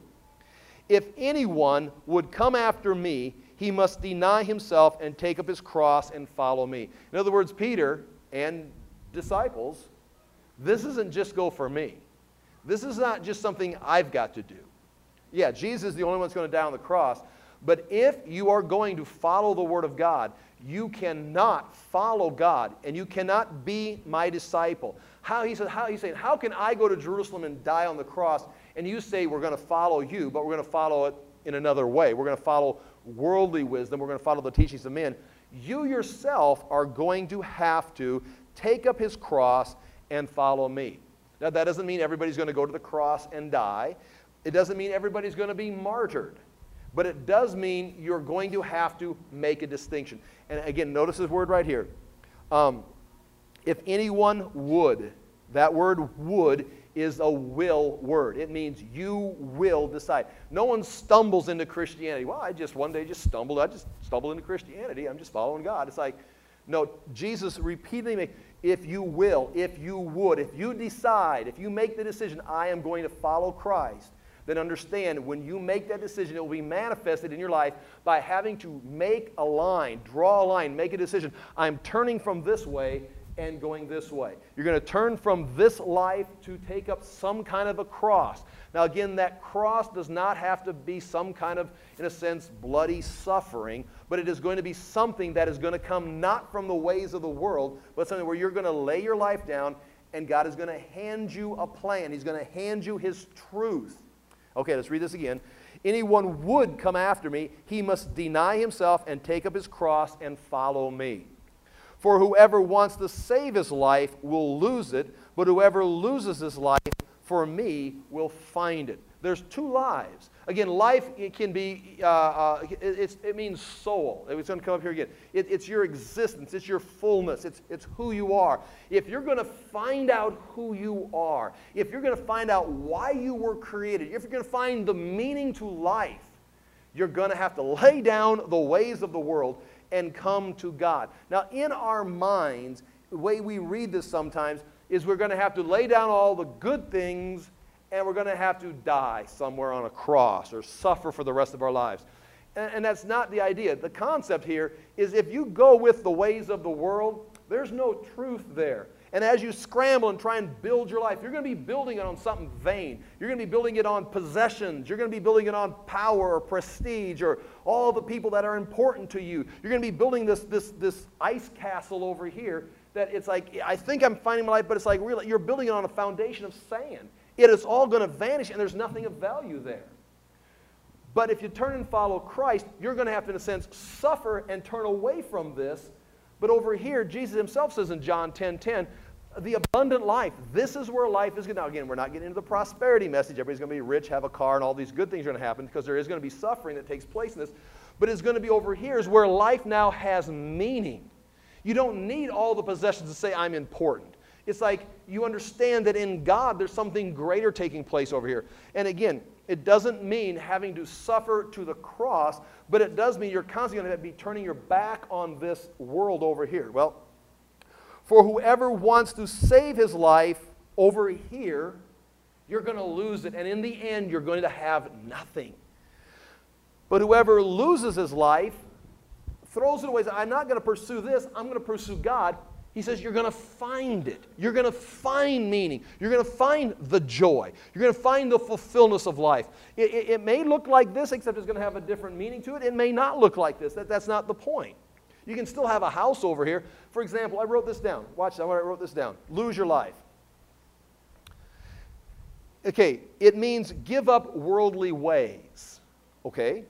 A: if anyone would come after me, he must deny himself and take up his cross and follow me. In other words, Peter and disciples, this isn't just go for me. This is not just something I've got to do. Yeah, Jesus is the only one that's going to die on the cross. But if you are going to follow the Word of God, you cannot follow God, and you cannot be my disciple. How he said, how he's saying, how can I go to Jerusalem and die on the cross, and you say we're going to follow you, but we're going to follow it in another way. We're going to follow worldly wisdom. We're going to follow the teachings of men. You yourself are going to have to take up his cross and follow me. Now, that doesn't mean everybody's going to go to the cross and die. It doesn't mean everybody's going to be martyred. But it does mean you're going to have to make a distinction. And again, notice this word right here. Um, if anyone would, that word would is a will word. It means you will decide. No one stumbles into Christianity. Well, I just one day just stumbled. I just stumbled into Christianity. I'm just following God. It's like, no, Jesus repeatedly makes, if you will, if you would, if you decide, if you make the decision, I am going to follow Christ, then understand when you make that decision, it will be manifested in your life by having to make a line, draw a line, make a decision. I'm turning from this way and going this way. You're going to turn from this life to take up some kind of a cross. Now again, that cross does not have to be some kind of, in a sense, bloody suffering, but it is going to be something that is going to come not from the ways of the world, but something where you're going to lay your life down and God is going to hand you a plan. He's going to hand you his truth. Okay, let's read this again. Anyone would come after me, he must deny himself and take up his cross and follow me. For whoever wants to save his life will lose it, but whoever loses his life for me will find it. There's two lives. Again, life, it can be, uh, uh, it, it's, it means soul. It's going to come up here again. It, it's your existence. It's your fullness. It's, it's who you are. If you're going to find out who you are, if you're going to find out why you were created, if you're going to find the meaning to life, you're going to have to lay down the ways of the world and come to God. Now, in our minds, the way we read this sometimes is we're going to have to lay down all the good things and we're going to have to die somewhere on a cross or suffer for the rest of our lives. And, and that's not the idea. The concept here is if you go with the ways of the world, there's no truth there. And as you scramble and try and build your life, you're going to be building it on something vain. You're going to be building it on possessions. You're going to be building it on power or prestige or all the people that are important to you. You're going to be building this, this, this ice castle over here that it's like, I think I'm finding my life, but it's like really, you're building it on a foundation of sand. It is all going to vanish and there's nothing of value there. But if you turn and follow Christ, you're going to have to, in a sense, suffer and turn away from this. But over here, Jesus himself says in John ten ten, the abundant life, this is where life is going to. Now again, we're not getting into the prosperity message. Everybody's going to be rich, have a car, and all these good things are going to happen because there is going to be suffering that takes place in this. But it's going to be over here is where life now has meaning. You don't need all the possessions to say I'm important. It's like you understand that in God there's something greater taking place over here. And again, it doesn't mean having to suffer to the cross, but it does mean you're constantly going to be turning your back on this world over here. Well, for whoever wants to save his life over here, you're going to lose it. And in the end, you're going to have nothing. But whoever loses his life, throws it away, says, I'm not going to pursue this, I'm going to pursue God. He says you're going to find it. You're going to find meaning. You're going to find the joy. You're going to find the fulfillment of life. It, it, it may look like this, except it's going to have a different meaning to it. It may not look like this. That, that's not the point. You can still have a house over here. For example, I wrote this down. Watch that. I wrote this down. Lose your life. Okay, it means give up worldly ways. Okay?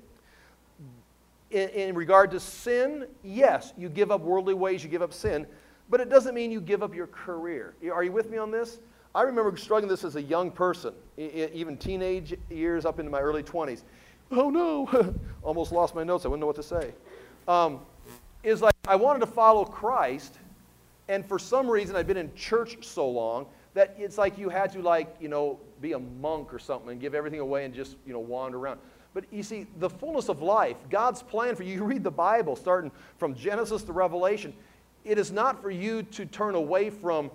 A: In, in regard to sin, yes, you give up worldly ways, you give up sin. But it doesn't mean you give up your career. Are you with me on this? I remember struggling with this as a young person, even teenage years up into my early twenties. Oh no, almost lost my notes. I wouldn't know what to say. Um, it's like I wanted to follow Christ, and for some reason I'd been in church so long that it's like you had to like, you know, be a monk or something and give everything away and just, you know, wander around. But you see, the fullness of life, God's plan for you, you read the Bible starting from Genesis to Revelation, it is not for you to turn away from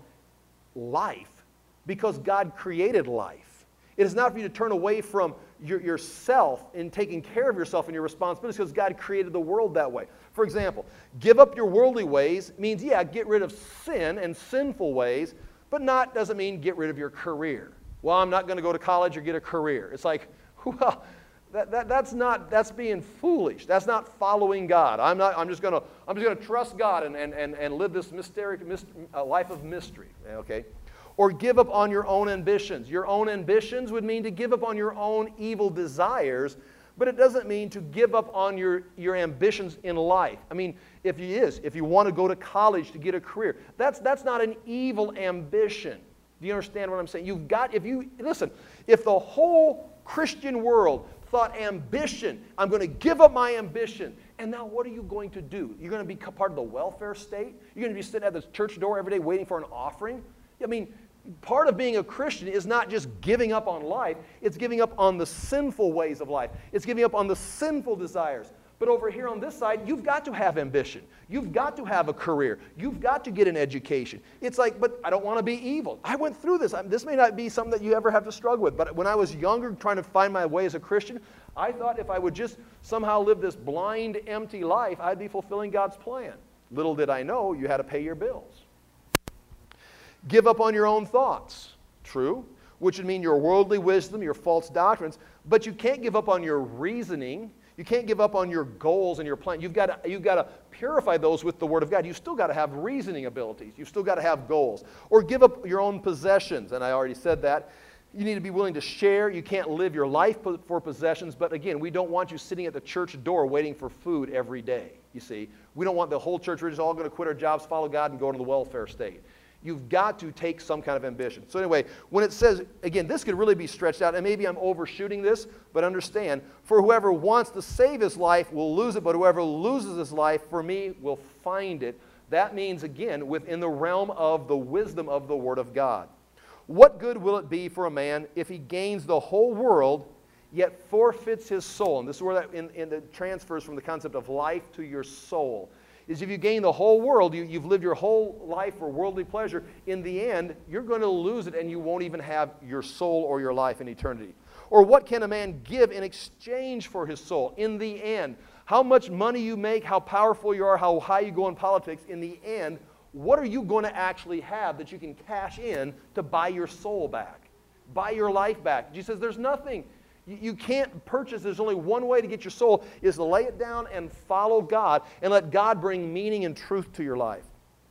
A: life because God created life. It is not for you to turn away from your, yourself in taking care of yourself and your responsibilities because God created the world that way. For example, give up your worldly ways means, yeah, get rid of sin and sinful ways, but not doesn't mean get rid of your career. Well, I'm not going to go to college or get a career. It's like, well, That, that, that's not, that's being foolish. That's not following God. I'm not, I'm just going to, I'm just going to trust God and, and, and, and live this mysterious myst, uh, life of mystery, okay? Or give up on your own ambitions. Your own ambitions would mean to give up on your own evil desires, but it doesn't mean to give up on your, your ambitions in life. I mean, if you is, if you want to go to college to get a career, that's, that's not an evil ambition. Do you understand what I'm saying? You've got, if you, listen, if the whole Christian world thought ambition, I'm going to give up my ambition. And now what are you going to do? You're going to be part of the welfare state? You're going to be sitting at the church door every day waiting for an offering? I mean, part of being a Christian is not just giving up on life. It's giving up on the sinful ways of life. It's giving up on the sinful desires. But over here on this side, you've got to have ambition. You've got to have a career. You've got to get an education. It's like, but I don't want to be evil. I went through this. I, this may not be something that you ever have to struggle with. But when I was younger, trying to find my way as a Christian, I thought if I would just somehow live this blind, empty life, I'd be fulfilling God's plan. Little did I know you had to pay your bills. Give up on your own thoughts. True. Which would mean your worldly wisdom, your false doctrines. But you can't give up on your reasoning. You can't give up on your goals and your plan. You've got to, you've got to purify those with the Word of God. You've still got to have reasoning abilities. You've still got to have goals. Or give up your own possessions. And I already said that. You need to be willing to share. You can't live your life for possessions. But again, we don't want you sitting at the church door waiting for food every day, you see. We don't want the whole church, we're just all going to quit our jobs, follow God, and go to the welfare state. You've got to take some kind of ambition. So anyway, when it says, again, this could really be stretched out, and maybe I'm overshooting this, but understand, for whoever wants to save his life will lose it, but whoever loses his life, for me, will find it. That means, again, within the realm of the wisdom of the Word of God. What good will it be for a man if he gains the whole world, yet forfeits his soul? And this is where that in, in the transfers from the concept of life to your soul. Is if you gain the whole world, you, you've lived your whole life for worldly pleasure, in the end, you're going to lose it and you won't even have your soul or your life in eternity. Or what can a man give in exchange for his soul? In the end, how much money you make, how powerful you are, how high you go in politics, in the end, what are you going to actually have that you can cash in to buy your soul back, buy your life back? Jesus says there's nothing. You can't purchase. There's only one way to get your soul, is to lay it down and follow God and let God bring meaning and truth to your life.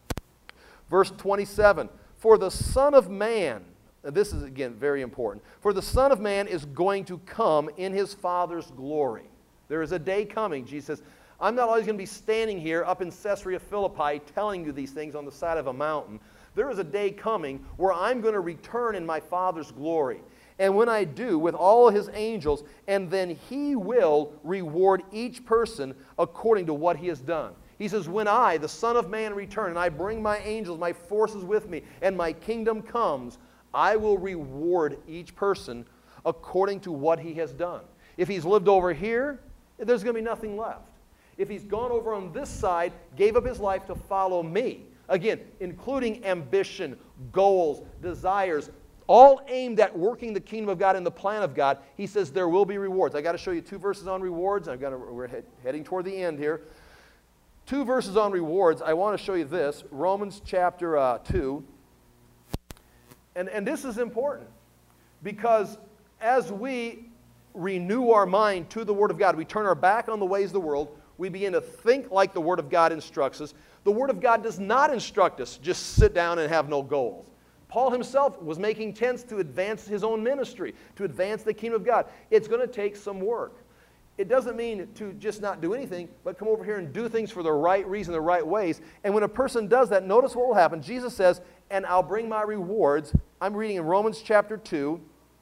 A: Verse twenty-seven, for the Son of Man, and this is again very important, for the Son of Man is going to come in his Father's glory. There is a day coming, Jesus says, I'm not always going to be standing here up in Caesarea Philippi telling you these things on the side of a mountain. There is a day coming where I'm going to return in my Father's glory. And when I do, with all his angels, and then he will reward each person according to what he has done. He says, when I, the Son of Man, return, and I bring my angels, my forces with me, and my kingdom comes, I will reward each person according to what he has done. If he's lived over here, there's going to be nothing left. If he's gone over on this side, gave up his life to follow me, again, including ambition, goals, desires, all aimed at working the kingdom of God and the plan of God, he says there will be rewards. I got to show you two verses on rewards. I've got to, we're head, heading toward the end here. two verses on rewards. I want to show you this, Romans chapter uh, two. And, and this is important because as we renew our mind to the Word of God, we turn our back on the ways of the world, we begin to think like the Word of God instructs us. The Word of God does not instruct us just sit down and have no goals. Paul himself was making tents to advance his own ministry, to advance the kingdom of God. It's going to take some work. It doesn't mean to just not do anything, but come over here and do things for the right reason, the right ways. And when a person does that, notice what will happen. Jesus says, and I'll bring my rewards. I'm reading in Romans chapter two.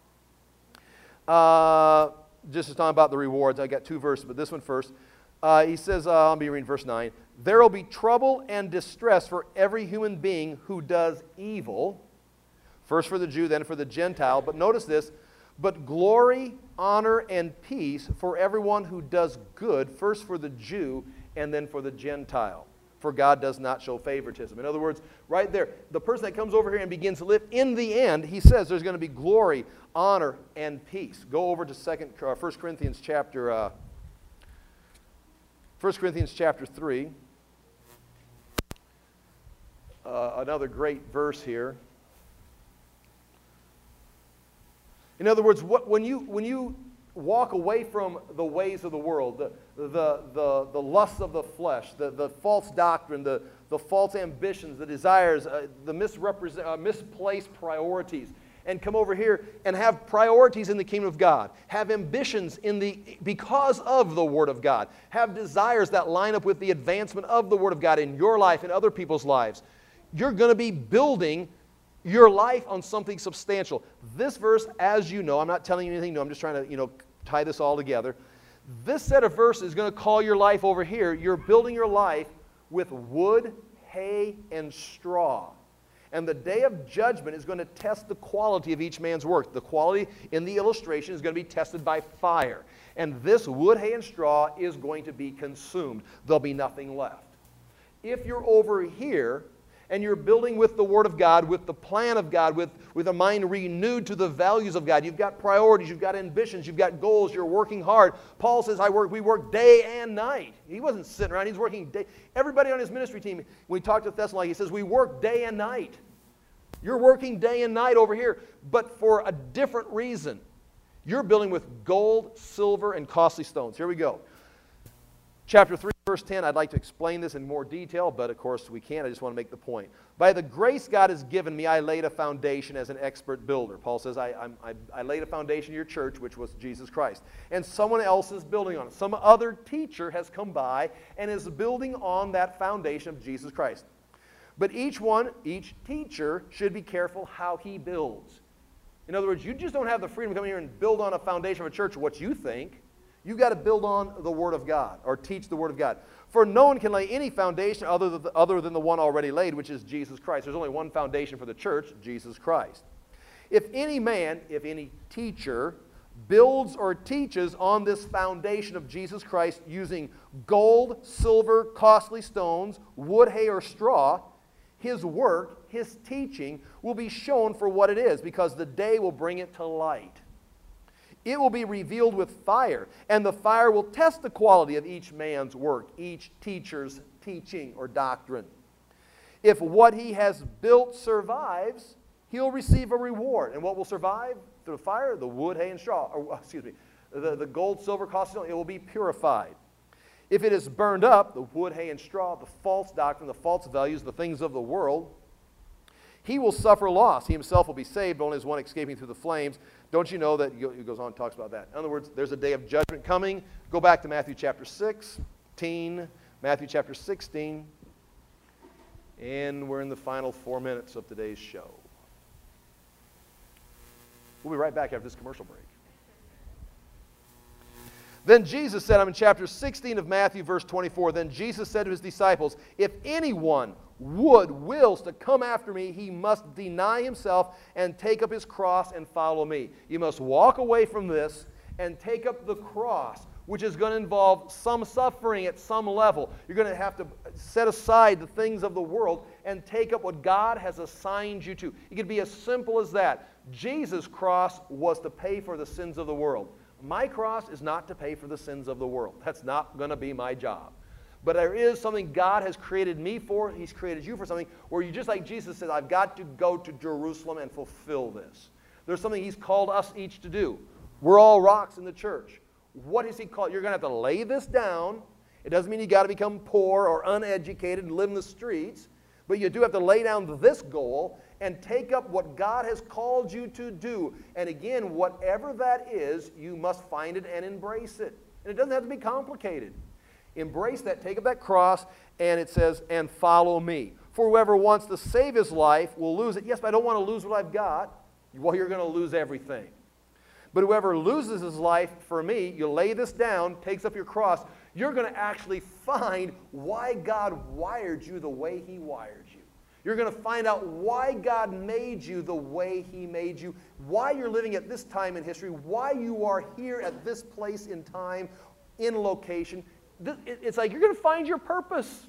A: Uh, just talking about the rewards. I got two verses, but this one first. Uh, he says, uh, I'll be reading verse nine. There will be trouble and distress for every human being who does evil. First for the Jew, then for the Gentile. But notice this. But glory, honor, and peace for everyone who does good, first for the Jew and then for the Gentile. For God does not show favoritism. In other words, right there, the person that comes over here and begins to live, in the end, he says there's going to be glory, honor, and peace. Go over to second, uh, First Corinthians chapter, uh, First Corinthians chapter three. Uh, another great verse here. In other words, what, when, you, when you walk away from the ways of the world, the, the, the, the lusts of the flesh, the, the false doctrine, the, the false ambitions, the desires, uh, the misrepresent, uh, misplaced priorities, and come over here and have priorities in the kingdom of God, have ambitions in the, because of the Word of God, have desires that line up with the advancement of the Word of God in your life and other people's lives, you're going to be building your life on something substantial. This verse, as you know, I'm not telling you anything new, I'm just trying to, you know, tie this all together. This set of verses is going to call your life over here. You're building your life with wood, hay, and straw. And the day of judgment is going to test the quality of each man's work. The quality in the illustration is going to be tested by fire. And this wood, hay, and straw is going to be consumed. There'll be nothing left. If you're over here, and you're building with the Word of God, with the plan of God, with, with a mind renewed to the values of God. You've got priorities, you've got ambitions, you've got goals, you're working hard. Paul says, I work, we work day and night. He wasn't sitting around, he's working day. Everybody on his ministry team, when he talked to Thessaloniki, he says, we work day and night. You're working day and night over here, but for a different reason. You're building with gold, silver, and costly stones. Here we go. Chapter three, verse ten, I'd like to explain this in more detail, but of course we can't. I just want to make the point. By the grace God has given me, I laid a foundation as an expert builder. Paul says, I, I, I laid a foundation in your church, which was Jesus Christ. And someone else is building on it. Some other teacher has come by and is building on that foundation of Jesus Christ. But each one, each teacher should be careful how he builds. In other words, you just don't have the freedom to come here and build on a foundation of a church what you think. You've got to build on the Word of God, or teach the Word of God. For no one can lay any foundation other than, the, other than the one already laid, which is Jesus Christ. There's only one foundation for the church, Jesus Christ. If any man, if any teacher, builds or teaches on this foundation of Jesus Christ using gold, silver, costly stones, wood, hay, or straw, his work, his teaching, will be shown for what it is, because the day will bring it to light. It will be revealed with fire, and the fire will test the quality of each man's work, each teacher's teaching or doctrine. If what he has built survives, he'll receive a reward. And what will survive through the fire? The wood, hay, and straw. Or, excuse me, the, the gold, silver, costly stone, it will be purified. If it is burned up, the wood, hay, and straw, the false doctrine, the false values, the things of the world, he will suffer loss. He himself will be saved, only as one escaping through the flames. Don't you know that? He goes on and talks about that. In other words, there's a day of judgment coming. Go back to Matthew chapter sixteen. Matthew chapter sixteen. And we're in the final four minutes of today's show. We'll be right back after this commercial break. Then Jesus said, I'm in chapter sixteen of Matthew, verse twenty-four. Then Jesus said to his disciples, if anyone would, wills to come after me, he must deny himself and take up his cross and follow me. You must walk away from this and take up the cross, which is going to involve some suffering at some level. You're going to have to set aside the things of the world and take up what God has assigned you to. It could be as simple as that. Jesus' cross was to pay for the sins of the world. My cross is not to pay for the sins of the world. That's not going to be my job. But there is something God has created me for. He's created you for something where you, just like Jesus said, I've got to go to Jerusalem and fulfill this. There's something He's called us each to do. We're all rocks in the church. What has He called? You're going to have to lay this down. It doesn't mean you got to become poor or uneducated and live in the streets. But you do have to lay down this goal and take up what God has called you to do. And again, whatever that is, you must find it and embrace it. And it doesn't have to be complicated. Embrace that, take up that cross, and it says, and follow me. For whoever wants to save his life will lose it. Yes, but I don't want to lose what I've got. Well, you're going to lose everything. But whoever loses his life for me, you lay this down, takes up your cross, you're going to actually find why God wired you the way He wired you. You're going to find out why God made you the way He made you, why you're living at this time in history, why you are here at this place in time, in location. It's like you're going to find your purpose.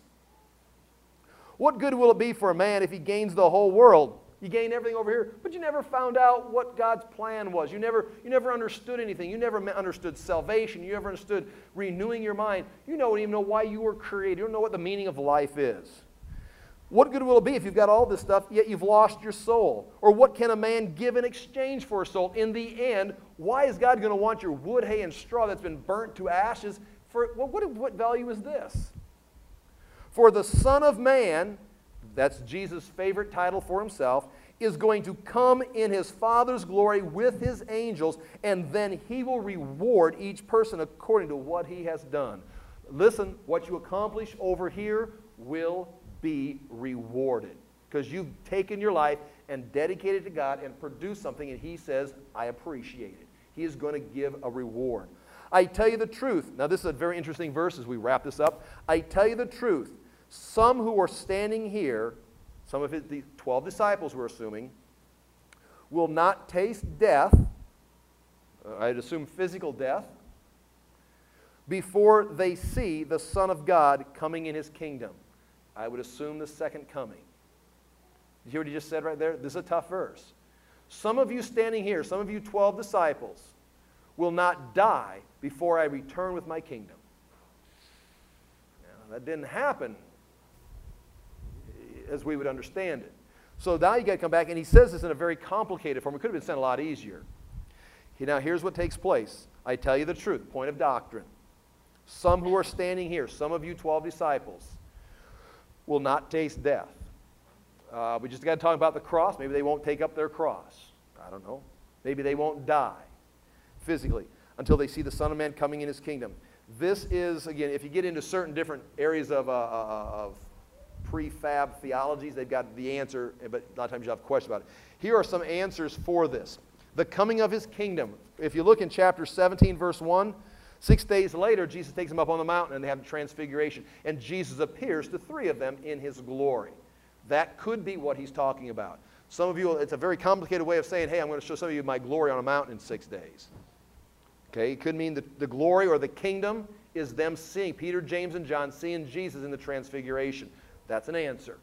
A: What good will it be for a man if he gains the whole world? You gain everything over here, but you never found out what God's plan was. You never, you never understood anything. You never understood salvation. You never understood renewing your mind. You don't even know why you were created. You don't know what the meaning of life is. What good will it be if you've got all this stuff, yet you've lost your soul? Or what can a man give in exchange for a soul? In the end, why is God going to want your wood, hay, and straw that's been burnt to ashes? For well, what, what value is this? For the Son of Man, that's Jesus' favorite title for Himself, is going to come in His Father's glory with His angels, and then He will reward each person according to what he has done. Listen, what you accomplish over here will be rewarded, because you've taken your life and dedicated it to God and produced something, and He says, I appreciate it. He is going to give a reward. I tell you the truth. Now, this is a very interesting verse as we wrap this up. I tell you the truth. Some who are standing here, some of his, the twelve disciples we're assuming, will not taste death, uh, I'd assume physical death, before they see the Son of God coming in His kingdom. I would assume the second coming. You hear what He just said right there? This is a tough verse. Some of you standing here, some of you twelve disciples, will not die before I return with my kingdom. Now, that didn't happen as we would understand it. So now you got to come back, and He says this in a very complicated form. It could have been said a lot easier. Now here's what takes place. I tell you the truth, point of doctrine. Some who are standing here, some of you twelve disciples, will not taste death. Uh, we just got to talk about the cross. Maybe they won't take up their cross. I don't know. Maybe they won't die physically until they see the Son of Man coming in His kingdom. This is, again, if you get into certain different areas of, uh, of prefab theologies, they've got the answer, but a lot of times you have questions about it. Here are some answers for this. The coming of His kingdom. If you look in chapter seventeen, verse one, six days later, Jesus takes them up on the mountain, and they have the transfiguration. And Jesus appears to three of them in His glory. That could be what He's talking about. Some of you, it's a very complicated way of saying, hey, I'm going to show some of you my glory on a mountain in six days. Okay, it could mean that the glory or the kingdom is them seeing, Peter, James, and John seeing Jesus in the transfiguration. That's an answer.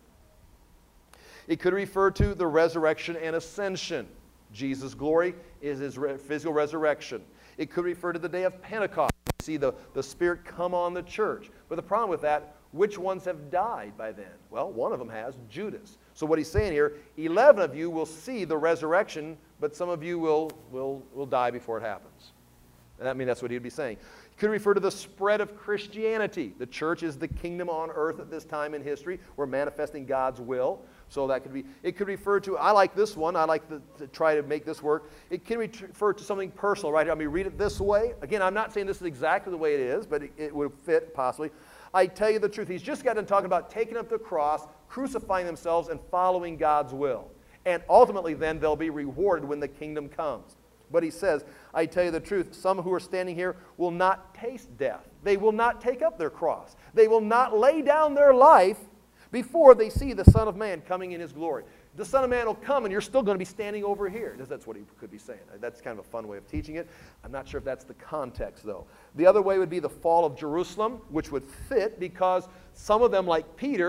A: It could refer to the resurrection and ascension. Jesus' glory is His re- physical resurrection. It could refer to the day of Pentecost. You see the, the Spirit come on the church. But the problem with that, which ones have died by then? Well, one of them has, Judas. So what He's saying here, eleven of you will see the resurrection, but some of you will, will, will die before it happens. And I mean, that's what He'd be saying. It could refer to the spread of Christianity. The church is the kingdom on earth at this time in history. We're manifesting God's will. So that could be, it could refer to, I like this one, I like the, to try to make this work. It can refer to something personal, right? I mean, read it this way. Again, I'm not saying this is exactly the way it is, but it, it would fit possibly. I tell you the truth. He's just got done talking about taking up the cross, crucifying themselves, and following God's will. And ultimately, then, they'll be rewarded when the kingdom comes. But He says, I tell you the truth, some who are standing here will not taste death. They will not take up their cross. They will not lay down their life before they see the Son of Man coming in His glory. The Son of Man will come, and you're still going to be standing over here. That's what He could be saying. That's kind of a fun way of teaching it. I'm not sure if that's the context, though. The other way would be the fall of Jerusalem, which would fit because some of them, like Peter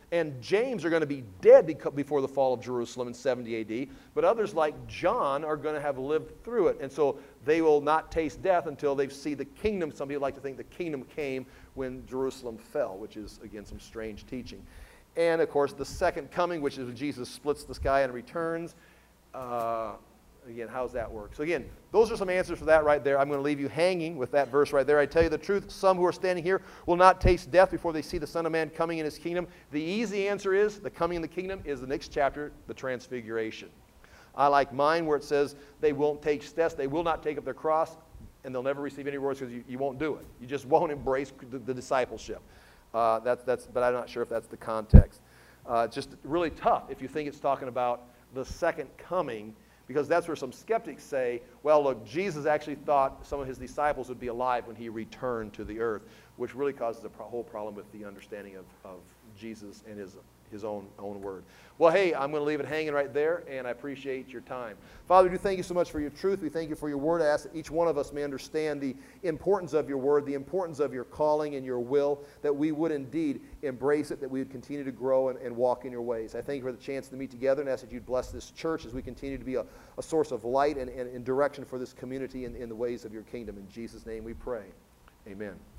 A: and James are going to be dead before the fall of Jerusalem in seventy A D, but others like John are going to have lived through it, and so they will not taste death until they see the kingdom. Some people like to think the kingdom came when Jerusalem fell, which is, again, some strange teaching. And, of course, the second coming, which is when Jesus splits the sky and returns. Uh, Again, how does that work? So again, those are some answers for that right there. I'm going to leave you hanging with that verse right there. I tell you the truth, some who are standing here will not taste death before they see the Son of Man coming in his kingdom. The easy answer is, the coming in the kingdom is the next chapter, the Transfiguration. I like mine where it says they won't taste death, they will not take up their cross, and they'll never receive any rewards because you, you won't do it. You just won't embrace the, the discipleship. Uh, that's, that's, but I'm not sure if that's the context. Uh, it's just really tough if you think it's talking about the second coming, because that's where some skeptics say, well, look, Jesus actually thought some of his disciples would be alive when he returned to the earth, which really causes a pro- whole problem with the understanding of, of Jesus and his, his own, own word. Well, hey, I'm going to leave it hanging right there, and I appreciate your time. Father, we do thank you so much for your truth. We thank you for your word. I ask that each one of us may understand the importance of your word, the importance of your calling and your will, that we would indeed embrace it, that we would continue to grow and, and walk in your ways. I thank you for the chance to meet together, and ask that you'd bless this church as we continue to be a, a source of light and, and, and direction for this community in, in the ways of your kingdom. In Jesus' name we pray. Amen.